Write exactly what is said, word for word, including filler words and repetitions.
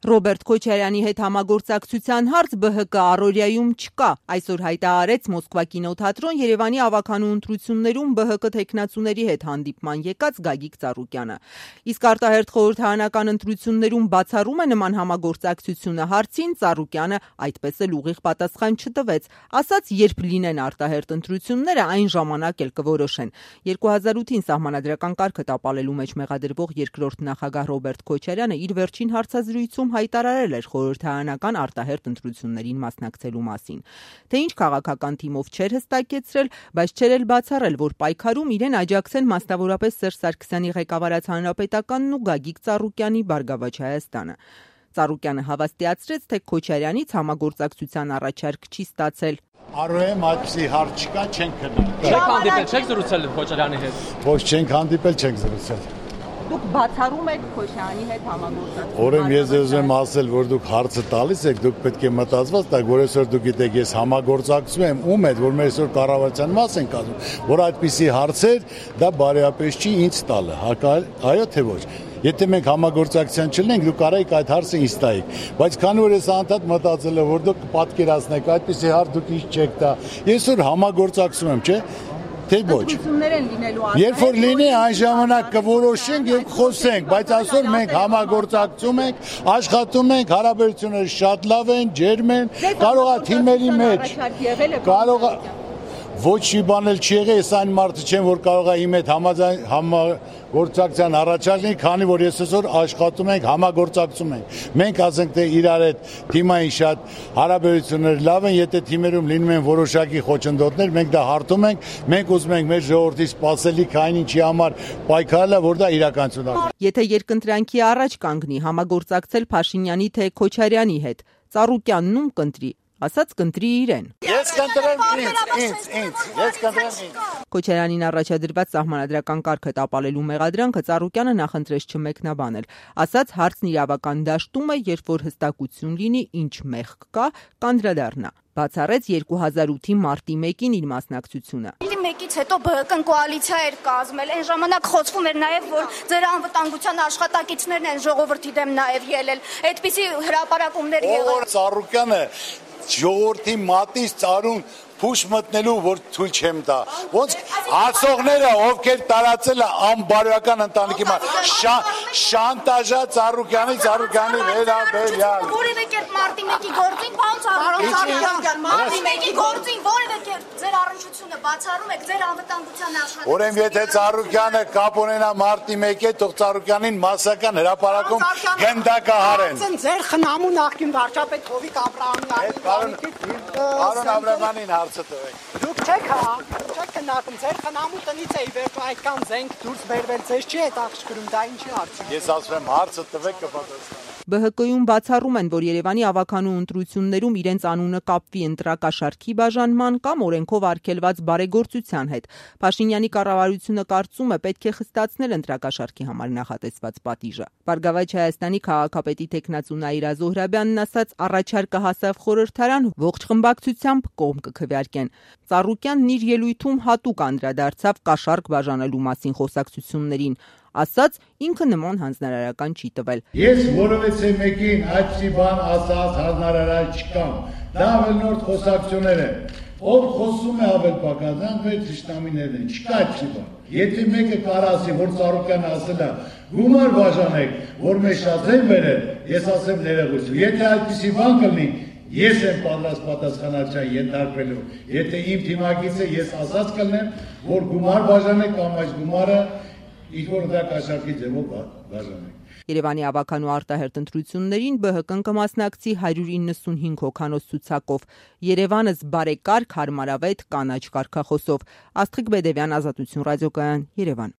Ռոբերտ Քոչարյանի հետ համագործակցության հարց Բ Հ Կ առօրյայում չկա, այսօր հայտարարեց Մոսկվա կինոթատրոն Երևանի ավականու ընտրություններում Բ Հ Կ թեկնածուների հետ հանդիպման եկած Գագիկ Ծառուկյանը։ Իսկ արտահերթ խորհրդարանական ընտրություններում բացառում է նման համագործակցությունը հարցին Ծառուկյանը այդպես էլ ուղիղ պատասխան չտվեց, ասաց երբ լինեն արտահերթ ընտրությունները, այն ժամանակ էլ կորոշեն։ երկու հազար ութին սահմանադրական կարգը տապալելու մեջ մեղադրվող երկրորդ նախագահ Ռոբերտ Քոչարյանը իր վերջին հարցազրույցում հայտարարել էր խորհրդարանական արտահերթ ընտրություններին մասնակցելու մասին։ Թե ինչ քաղաքական թիմով չէր հստակեցրել, բայց չէր էլ բացառել, որ պայքարում իրեն աջակցեն մասնավորապես Սերժ Սարգսյանի ղեկավարած Հանրապետականն ու Գագիկ Ծառուկյանի Բարգավաճ Հայաստանը։ Ծառուկյանը հավաստիացրեց, թե Քոչարյանից համագործակցության առաջարկ չի ստացել։ Արոյեմ այդպիսի հարց չկա, չենք քննարկել։ Չեք հանդիպել, չեք զրուցել Քոչարյանի հետ։ Ոչ, չենք հանդիպել, չենք զրուցել։ Դուք բացառում եք Քոչարյանի հետ համագործակցություն։ Օրեմ ես ուզում եմ ասել, որ դուք հարցը տալիս եք, դուք պետք է մտածված տաք, որ այսօր դուք գիտեք, ես համագործակցում եմ ում հետ, որ մեր այսօր կառավարության մաս ենք ասում, որ այդպիսի հարցեր դա բարեապես չի ինձ տալը, այո թե ոչ։ Եթե մենք համագործակցության չլինենք, դուք կարայիք այդ հարցը ինձ տայիք, բայց քանի որ ես անդադ մտածել եմ, որ դուք պատկերացնեք, այդպիսի հարց դուք ինձ չեք տա, ես որ համագործակցում եմ, չէ՞։ Թե ոչ։ Երբ որ լինի այն ժամանակ կորոշենք եւ խոսենք, բայց այսօր մենք համագործակցում ենք, աշխատում ենք, հարաբերությունները շատ լավ են, ջերմ են, կարող է թիմերի մեջ, կարող է ոչ մի բան էլ չի եղել, ես այն մարդը չեմ, որ կարող է իմ հետ համագործակցության առաջարկ լինի, քանի որ ես այսօր աշխատում ենք, համագործակցում ենք։ Մենք ասենք թե իրար հետ թիմային շատ հարաբերություններ լավ են, եթե թիմերում լինում են որոշակի խոչընդոտներ, մենք դա հարթում ենք, մենք ուզում ենք մեր ժողովրդի սպասելիք այն ինչի համար պայքարելը, որ դա իրականություն դառնա։ Եթե երկընտրանքի առաջ կանգնի համագործակցել Փաշինյանի թե Քոչարյանի հետ, Ծառուկյանն ում կընտրի, ասաց կընտրի իրեն։ Ես կընտրեմ ինձ, ինձ, ինձ, ես կընտրեմ ինձ։ Քոչարյանին առաջադրված սահմանադրական կարգը տապալելու մեղադրանքը Ծառուկյանը նախընտրեց չմեկնաբանել, ասաց հարցն իրավական դաշտում է, երբ որ հստակություն լինի, ինչ մեղք կա, կանդրադառնա։ Բացառեց երկու հազար ութի մարտի մեկին իր մասնակցությունը։ Մեկից հետո Բ Հ Կ-ն կոալիցիա էր կազմել, այն ժամանակ խոսվում էր նաև, որ ձեր անվտանգության աշխատակիցներն են ժողովրդի դեմ նաև ելել։ Այդպիսի հրապարակումներ եղել։ Ծառուկյանը ժողովրդի մատից ծարուն փուշ մտնելու, որ թույլ չեմ տա։ Ոնց ասողները, ովքեր տարածել է անբարոյական ընտանիքի մոտ, շանտաժա Ծառուկյանի, Ծառուկյանի վերաբերյալ։ Որևէ կերպ մարտի մեկի գործին, պարոն Ծառուկյան, մարտի մեկի գործին որևէ կերպ ձեր առնչությունը բացառում եք ձեր անվտանգության աշխատանքը։ Ուրեմն եթե Ծառուկյանը կապ ունենա մարտի մեկի հետ, թող Ծառուկյանին մասսական հրապարակում գնդակահարեն։ Ձեր խնամու նախկին վարչապետ Հովիկ Աբրահամյանի Արոն Աբրահամյանին հարցը տվեք։ Դուք չեք չեք քննարկում, ձեր խնամու տնից է ի վերջո այդքան զենք դուրս բերվել, ձեզ չի հետաքրքրում, դա ինչի հարց է։ Ես ասում եմ հարցը տվեք կպատասխանեմ։ Բ Հ Կ-ում բացառում են, որ Երևանի ավականու ընտրություններում իրենց անունը կապվի ընտրակաշարքի բաժանման կամ օրենքով արգելված բարեգործության հետ։ Փաշինյանի կառավարությունը կարծում է պետք է խստացնել ընտրակաշարքի համար նախատեսված պատիժը։ Բարգավաճ Հայաստանի քաղաքապետի տեխնացու Նաիրա Զոհրաբյանն ասաց, առաջարկը հասավ խորհրդարան, ողջ խմբակցությամբ կողմ կքվեարկեն։ Ծառուկյանն իր ելույթում հատուկ անդրադարձավ կաշառք բաժանելու մասին խոսակցություններին, ասաց ինքը նման հանձնարարական չի տվել։ Ես որևէ մեկին այդպիսի բան ասած հանձնարարել չկամ։ Դա ավելորդ խոսակցություններ են։ Ով խոսում է ավել պակասան, մեր թշնամիներն են, չկա այդպիսի բան։ Եթե մեկը կարասի, որ Ծառուկյանը ասել է, գումար բաժանեք, որ մեզ շատ են բերել, ես ասեմ ներողություն։ Եթե այդպիսի բան կլինի, ես եմ պատրաստ պատասխանատվության ենթարկվելու։ Եթե իմ թիմակիցը ես ասած կլինեմ, որ գումար բաժանեք կամ այս գումարը ինչ որ դա կաշառքի ձևով բաժանեք։ Երևանի ավականու արտահերթ ընտրություններին Բ Հ Կ-ն կմասնակցի հարյուր իննսունհինգ հոգանոց ցուցակով։ Երևանս բարեկարգ, հարմարավետ, կանաչ կարգախոսով։ Աստղիկ Բեդևյան, Ազատություն ռադիոկայան, Երևան։